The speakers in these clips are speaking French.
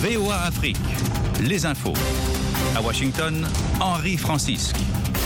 VOA Afrique, les infos. À Washington, Henri Francisque.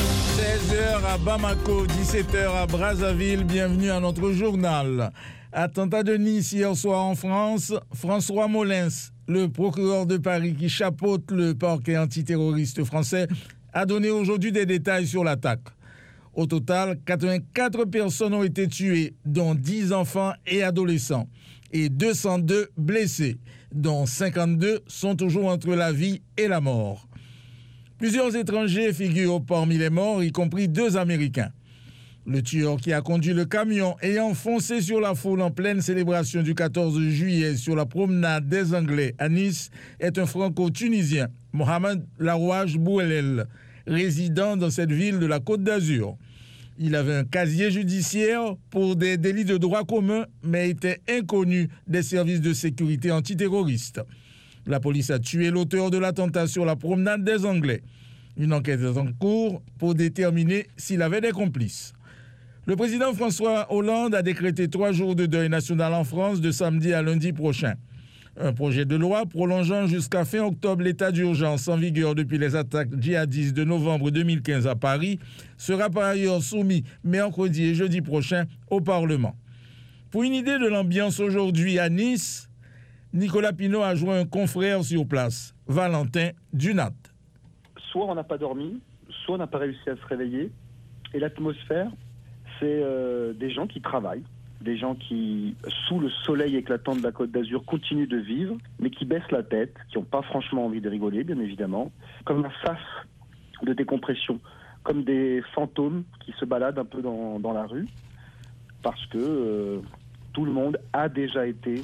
16h à Bamako, 17h à Brazzaville. Bienvenue à notre journal. Attentat de Nice hier soir en France. François Molins, le procureur de Paris qui chapeaute le parquet antiterroriste français, a donné aujourd'hui des détails sur l'attaque. Au total, 84 personnes ont été tuées, dont 10 enfants et adolescents, et 202 blessés, dont 52 sont toujours entre la vie et la mort. Plusieurs étrangers figurent parmi les morts, y compris 2 Américains. Le tueur qui a conduit le camion ayant foncé sur la foule en pleine célébration du 14 juillet sur la promenade des Anglais à Nice est un franco-tunisien, Mohamed Larouage Bouelel, résident dans cette ville de la Côte d'Azur. Il avait un casier judiciaire pour des délits de droit commun, mais était inconnu des services de sécurité antiterroristes. La police a tué l'auteur de l'attentat sur la promenade des Anglais. Une enquête est en cours pour déterminer s'il avait des complices. Le président François Hollande a décrété 3 jours de deuil national en France de samedi à lundi prochain. Un projet de loi prolongeant jusqu'à fin octobre l'état d'urgence en vigueur depuis les attaques djihadistes de novembre 2015 à Paris sera par ailleurs soumis mercredi et jeudi prochain au Parlement. Pour une idée de l'ambiance aujourd'hui à Nice, Nicolas Pinault a joint un confrère sur place, Valentin Dunat. Soit on n'a pas dormi, soit on n'a pas réussi à se réveiller. Et l'atmosphère, c'est des gens qui travaillent, des gens qui, sous le soleil éclatant de la Côte d'Azur, continuent de vivre, mais qui baissent la tête, qui n'ont pas franchement envie de rigoler, bien évidemment, comme un sas de décompression, comme des fantômes qui se baladent un peu dans la rue, parce que tout le monde a déjà été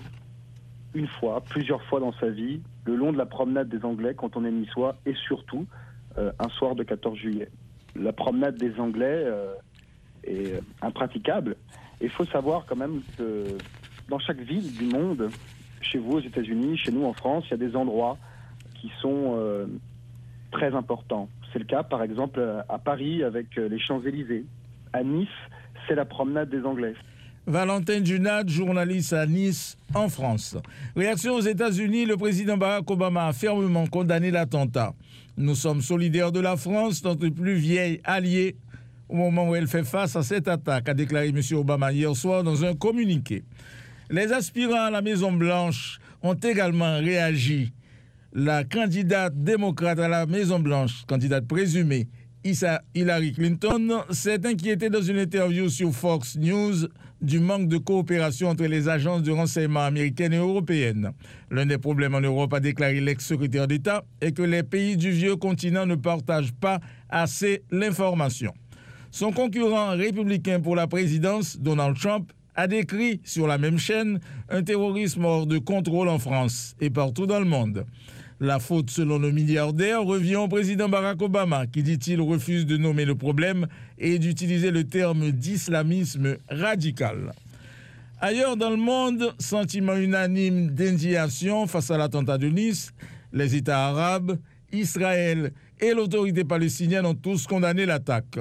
une fois, plusieurs fois dans sa vie, le long de la promenade des Anglais quand on est niçois, et surtout un soir de 14 juillet. La promenade des Anglais est impraticable. Il faut savoir quand même que dans chaque ville du monde, chez vous aux États-Unis, chez nous en France, il y a des endroits qui sont très importants. C'est le cas par exemple à Paris avec les Champs-Élysées. À Nice, c'est la promenade des Anglais. Valentin Dunat, journaliste à Nice, en France. Réaction aux États-Unis, le président Barack Obama a fermement condamné l'attentat. Nous sommes solidaires de la France, notre plus vieille alliée, au moment où elle fait face à cette attaque, a déclaré M. Obama hier soir dans un communiqué. Les aspirants à la Maison-Blanche ont également réagi. La candidate démocrate à la Maison-Blanche, candidate présumée, Hillary Clinton, s'est inquiétée dans une interview sur Fox News du manque de coopération entre les agences de renseignement américaines et européennes. L'un des problèmes en Europe, a déclaré l'ex-secrétaire d'État, est que les pays du vieux continent ne partagent pas assez l'information. Son concurrent républicain pour la présidence, Donald Trump, a décrit sur la même chaîne un terrorisme hors de contrôle en France et partout dans le monde. La faute, selon le milliardaire, revient au président Barack Obama, qui, dit-il, refuse de nommer le problème et d'utiliser le terme d'islamisme radical. Ailleurs dans le monde, sentiment unanime d'indignation face à l'attentat de Nice, les États arabes, Israël et l'autorité palestinienne ont tous condamné l'attaque.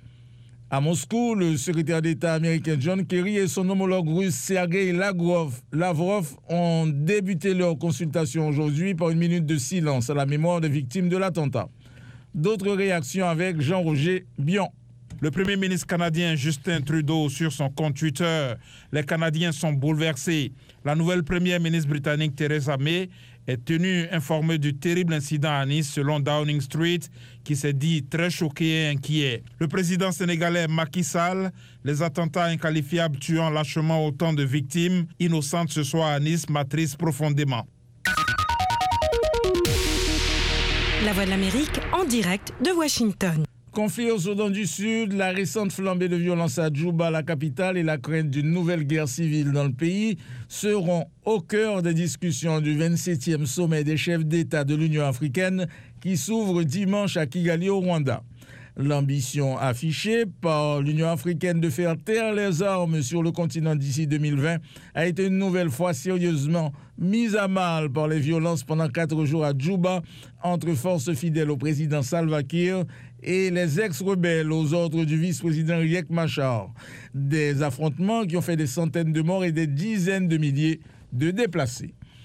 À Moscou, le secrétaire d'État américain John Kerry et son homologue russe Sergei Lavrov ont débuté leur consultation aujourd'hui par une minute de silence à la mémoire des victimes de l'attentat. D'autres réactions avec Jean-Roger Bion. Le Premier ministre canadien Justin Trudeau sur son compte Twitter. Les Canadiens sont bouleversés. La nouvelle première ministre britannique Theresa May est tenue informée du terrible incident à Nice selon Downing Street, qui s'est dit très choqué et inquiet. Le président sénégalais Macky Sall, les attentats inqualifiables tuant lâchement autant de victimes innocentes ce soir à Nice m'attristent profondément. La Voix de l'Amérique en direct de Washington. Conflit au Soudan du Sud, la récente flambée de violence à Djouba, la capitale, et la crainte d'une nouvelle guerre civile dans le pays seront au cœur des discussions du 27e sommet des chefs d'État de l'Union africaine qui s'ouvre dimanche à Kigali au Rwanda. L'ambition affichée par l'Union africaine de faire taire les armes sur le continent d'ici 2020 a été une nouvelle fois sérieusement mise à mal par les violences pendant 4 jours à Djouba entre forces fidèles au président Salva Kiir et les ex-rebelles aux ordres du vice-président Riek Machar. Des affrontements qui ont fait des centaines de morts et des dizaines de milliers de déplacés.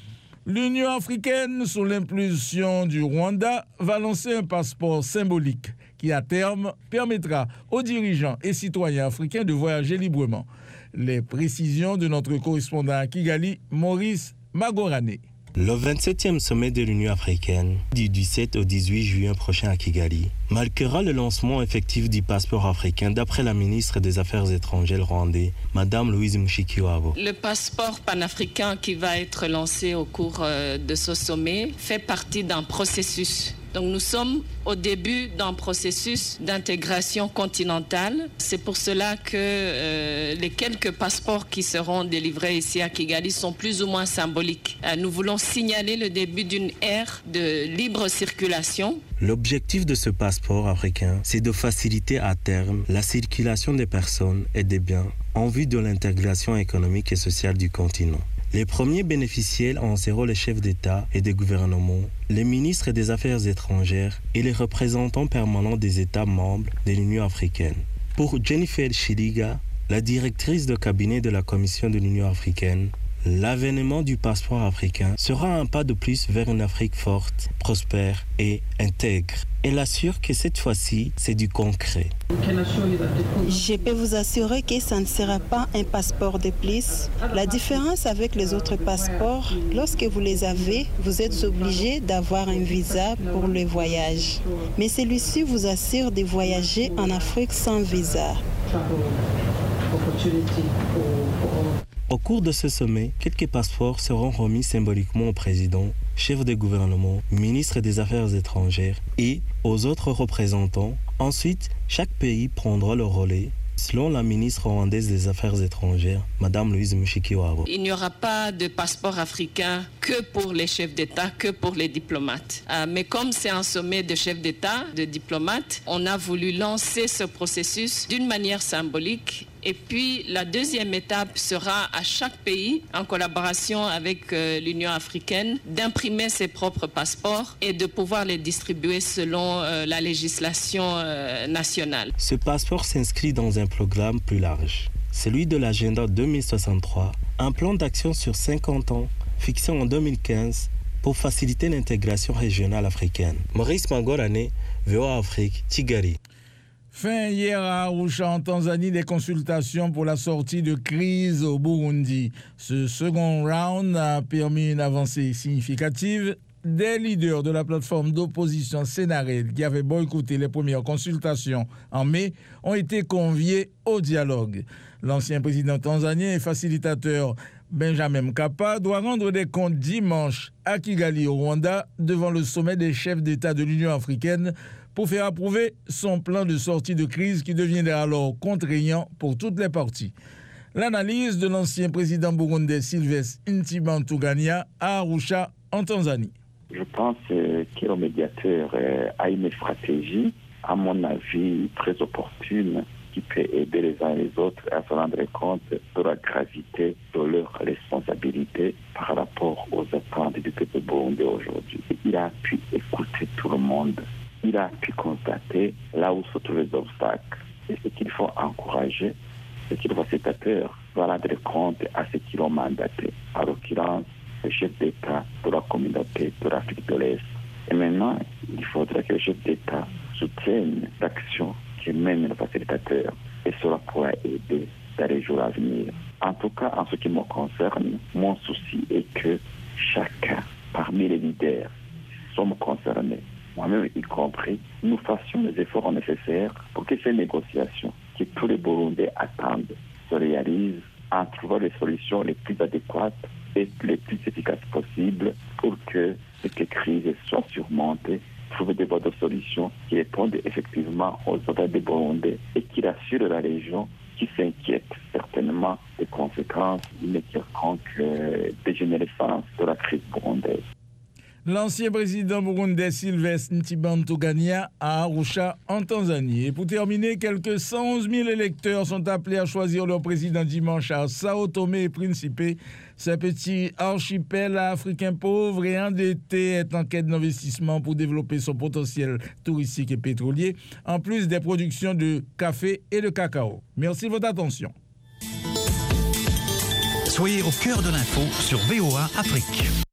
L'Union africaine, sous l'impulsion du Rwanda, va lancer un passeport symbolique qui, à terme, permettra aux dirigeants et citoyens africains de voyager librement. Les précisions de notre correspondant à Kigali, Maurice Magorane. Le 27e sommet de l'Union africaine, du 17 au 18 juin prochain à Kigali, marquera le lancement effectif du passeport africain d'après la ministre des Affaires étrangères rwandaise, Madame Louise Mushikiwabo. Le passeport panafricain qui va être lancé au cours de ce sommet fait partie d'un processus. Donc nous sommes au début d'un processus d'intégration continentale. C'est pour cela que les quelques passeports qui seront délivrés ici à Kigali sont plus ou moins symboliques. Nous voulons signaler le début d'une ère de libre circulation. L'objectif de ce passeport africain, c'est de faciliter à terme la circulation des personnes et des biens en vue de l'intégration économique et sociale du continent. Les premiers bénéficiaires en seront les chefs d'État et de gouvernement, les ministres des Affaires étrangères et les représentants permanents des États membres de l'Union africaine. Pour Jennifer Chiriga, la directrice de cabinet de la Commission de l'Union africaine, l'avènement du passeport africain sera un pas de plus vers une Afrique forte, prospère et intègre. Elle assure que cette fois-ci, c'est du concret. Je peux vous assurer que ça ne sera pas un passeport de plus. La différence avec les autres passeports, lorsque vous les avez, vous êtes obligé d'avoir un visa pour le voyage. Mais celui-ci vous assure de voyager en Afrique sans visa. Au cours de ce sommet, quelques passeports seront remis symboliquement au président, chef de gouvernement, ministre des Affaires étrangères et aux autres représentants. Ensuite, chaque pays prendra le relais. Selon la ministre rwandaise des Affaires étrangères, Madame Louise Mushikiwabo. Il n'y aura pas de passeport africain que pour les chefs d'État, que pour les diplomates. Mais comme c'est un sommet de chefs d'État, de diplomates, on a voulu lancer ce processus d'une manière symbolique. Et puis la deuxième étape sera à chaque pays, en collaboration avec l'Union africaine, d'imprimer ses propres passeports et de pouvoir les distribuer selon la législation nationale. Ce passeport s'inscrit dans un programme plus large, celui de l'agenda 2063, un plan d'action sur 50 ans fixé en 2015 pour faciliter l'intégration régionale africaine. Maurice Magorane, VOA Afrique, Kigali. Fin hier à Arusha, en Tanzanie, des consultations pour la sortie de crise au Burundi. Ce second round a permis une avancée significative. Des leaders de la plateforme d'opposition Sénarède qui avaient boycotté les premières consultations en mai ont été conviés au dialogue. L'ancien président tanzanien et facilitateur Benjamin Mkapa doit rendre des comptes dimanche à Kigali au Rwanda devant le sommet des chefs d'État de l'Union africaine pour faire approuver son plan de sortie de crise qui deviendra alors contraignant pour toutes les parties. L'analyse de l'ancien président burundais Sylvestre Ntibantunganya à Arusha en Tanzanie. Je pense que le médiateur a une stratégie, à mon avis, très opportune, qui peut aider les uns et les autres à se rendre compte de la gravité de leurs responsabilités par rapport aux attentes du peuple burundais aujourd'hui. Il a pu écouter tout le monde. Il a pu constater là où se trouvent les obstacles. Et ce qu'il faut encourager, c'est qu'il va facilitateur va rendre compte à ceux qui l'ont mandaté. En l'occurrence, le chef d'État de la communauté de l'Afrique de l'Est. Et maintenant, il faudrait que le chef d'État soutienne l'action que mène le facilitateur. Et cela pourra aider dans les jours à venir. En tout cas, en ce qui me concerne, mon souci est que chacun, parmi les leaders, sommes concernés, moi-même y compris, nous fassions les efforts nécessaires pour que ces négociations que tous les Burundais attendent se réalisent en trouvant les solutions les plus adéquates et les plus efficaces possibles pour que cette crise soit surmontée, trouver des voies de solutions qui répondent effectivement aux attentes des Burundais et qui rassurent la région qui s'inquiète certainement des conséquences d'une quelconque dégénérescence de la crise burundaise. L'ancien président burundais Sylvestre Ntibantunganya à Arusha en Tanzanie. Et pour terminer, quelques 111 000 électeurs sont appelés à choisir leur président dimanche à Sao Tomé et Principe. Ce petit archipel africain pauvre et endetté est en quête d'investissement pour développer son potentiel touristique et pétrolier, en plus des productions de café et de cacao. Merci de votre attention. Soyez au cœur de l'info sur VOA Afrique.